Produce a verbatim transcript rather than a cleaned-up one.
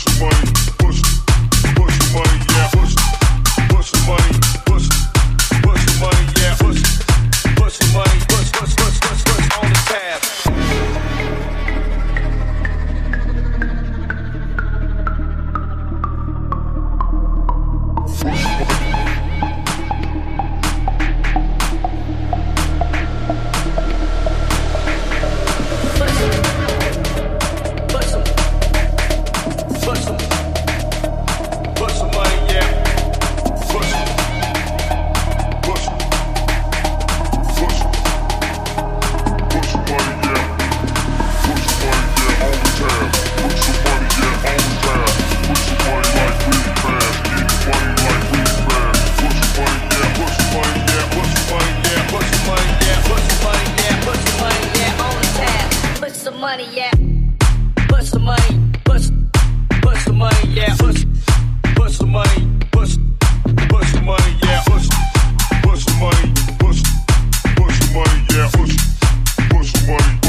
money, yeah. Put some money, put, put some money, yeah. Put, put some money, put, put some money, yeah. Put, put some money, put, put some money, yeah. Put, put some money.